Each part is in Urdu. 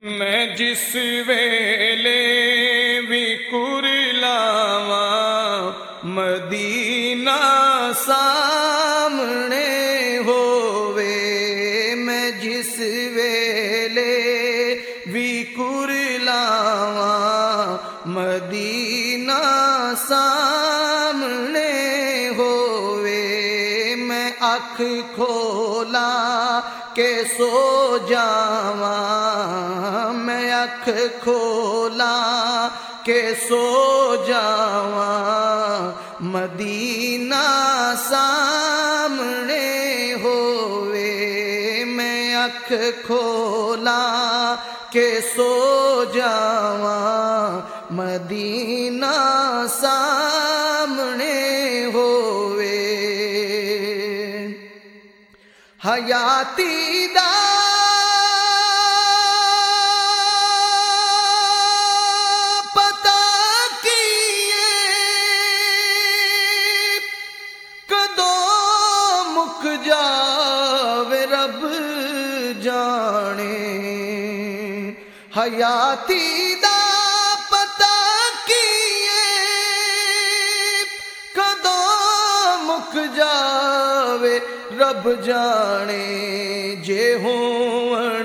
میں جس ویلے بھی کرلاواں مدینہ سامنے ہووے، میں جس ویلے بھی کرلاواں مدینہ سامنے ہووے، میں اکھ کھولا کہ سو جاواں، میں اکھ کھولا کہ سو جاواں مدینہ سامنے ہووے، میں اکھ کھولا کہ سو جاواں مدینہ سامنے ہووے، حیاتی دا پتا کیے کدوں مک جاوے رب جانے، حیاتی دا پتا کیے کدوں مک جاوے رب جانے، جے ہون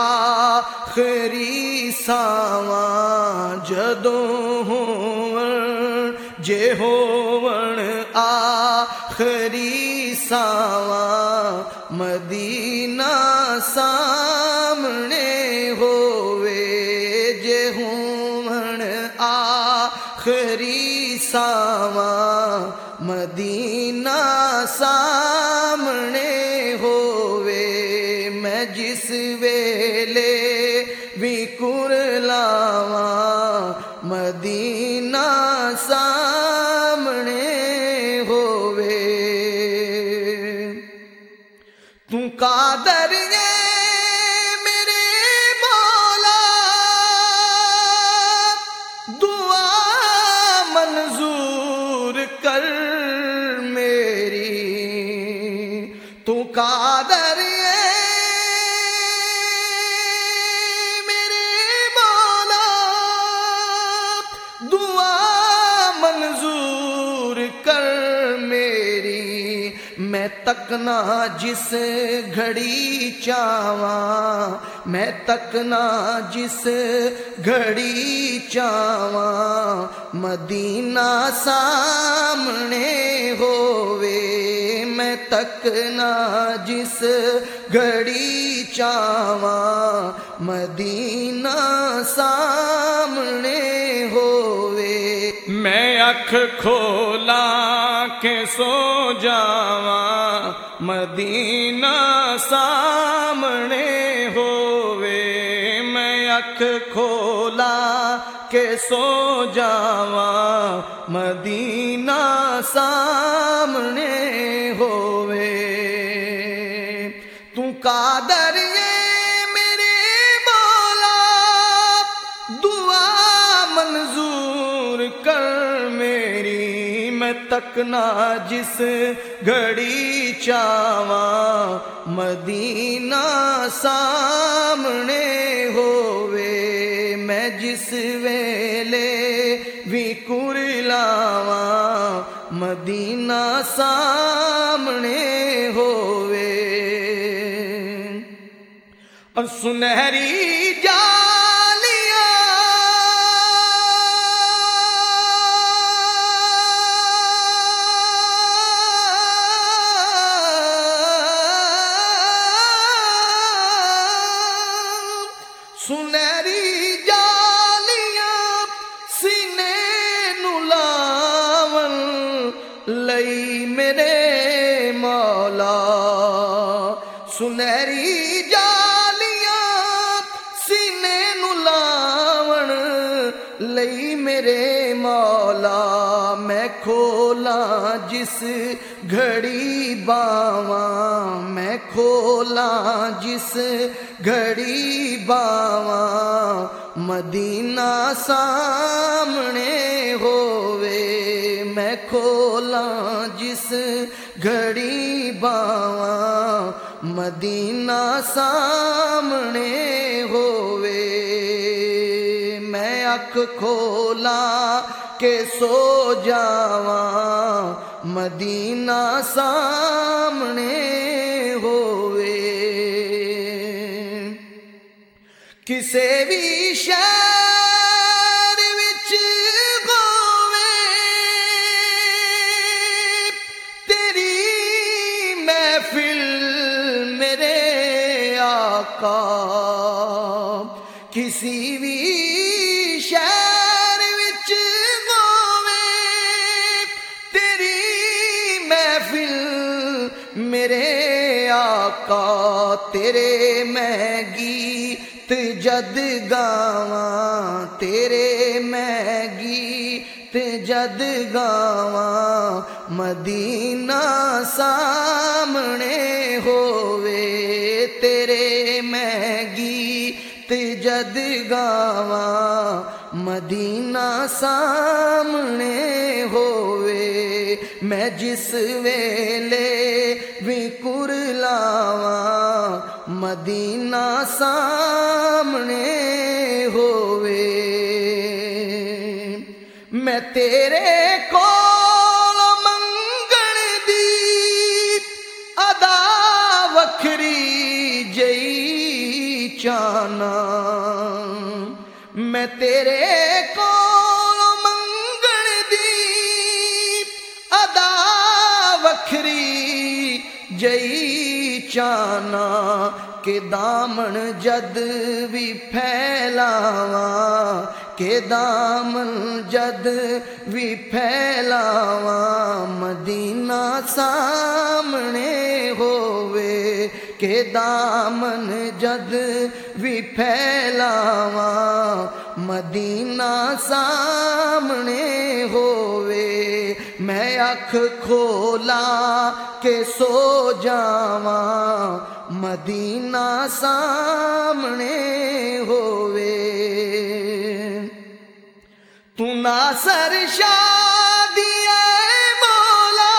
آخری ساواں جدوں ہون، جے ہون آخری ساواں مدینہ سامنے ہووے، جے ہون آخری ساواں مدینہ سامنے ہووے، میں جس ویلے بھی کرلاواں مدینہ سامنے ہووے، تو قادر ہے میرے مولا دعا منظور کر میری، تو قادر ہے میرے مولا دعا منظور کر میری، میں تکنا جس گھڑی چاواں، میں تکنا جس گھڑی چاواں مدینہ سامنے ہووے، میں تکنا جس گھڑی چاواں مدینہ سامنے ہووے، میں اکھ کھولا کہ سو جاواں مدینہ سامنے ہووے، میں اکھ کھولا کہ سو جاواں مدینہ سامنے ہووے، تو قادر ہے میرے مولا دعا منظور کر میری، میں تکنا جس گھڑی چاواں مدینہ سامنے ہووے، میں جس ویلے بھی کرلاواں مدینہ سامنے ہووے، اور سنہری سنہری جالیاں سینے نو لاون لئی میرے مولا، سنہری جالیاں سینے نو لاون لئی میرے مولا، میں کھولاں جس گھڑی باواں، میں کھولاں جس گھڑی باواں مدینہ سامنے ہووے، میں کھولاں جس گھڑی باواں مدینہ سامنے ہووے۔ اکھ کھولاں کہ سو جاواں مدینہ سامنے ہووے کسے بھی شہر وچ ہووے تیری محفل میرے آقا کسی بھی شہر وچ ہووے تیری محفل میرے آقا تیرے میں گیت جد گاواں تیرے میں گیت جد گاواں مدینہ سامنے ہووے تیرے میں گیت جد گاواں مدینہ سامنے ہووے میں جس ویلے بھی کرلاواں مدینہ سامنے ہووے میں تیرے کول منگن دی ادا وکھری جئی چاہنا میں تیرے کول منگن دی ادا وکھری جئی چاہنا کہ دامن جد بھی پھیلاواں کہ دامن جد بھی پھیلاواں مدینہ سامنے ہووے کہ دامن جد بھی پھیلاواں مدینہ سامنے ہووے میں اکھ کھولاں کہ سو جاواں مدینہ سامنے ہووے تو ناصر شادی اے مولا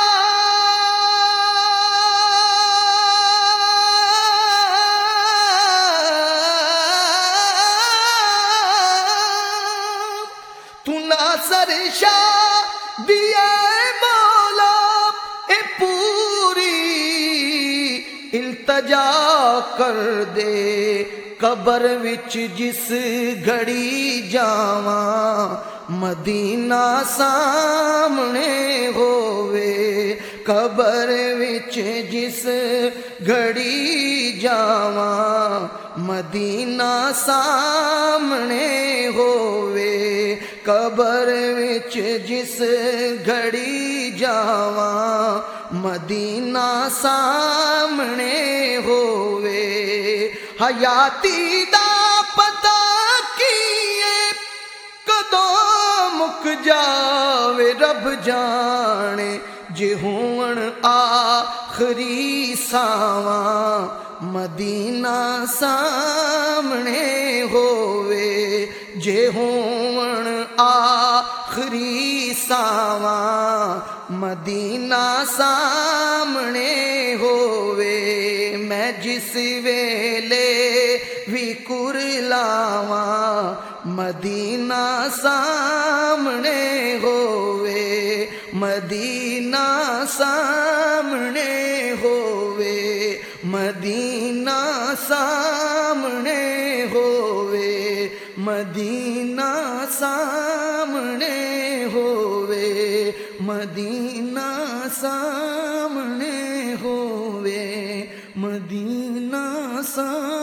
تو ناصر شادی اے مولا اے پوری التجا کر دے قبر وچ جس گھڑی جاواں مدینہ سامنے ہووے قبر وچ جس گھڑی جاواں مدینہ سامنے ہووے قبر وچ جس گھڑی جاواں مدینہ سامنے ہووے حیاتی دا پتہ کیے کدوں مک جاوے رب جانے جے ہون آخری ساواں مدینہ سامنے ہووے جے ہون آخری ساواں مدینہ سامنے ہووے میں جس ویلے بھی کرلاواں مدینہ سامنے ہووے مدینہ سامنے ہووے مدینہ سامنے ہووے مدینہ سامنے ہووے مدینہ سامنے ہووے مدینہ سامنے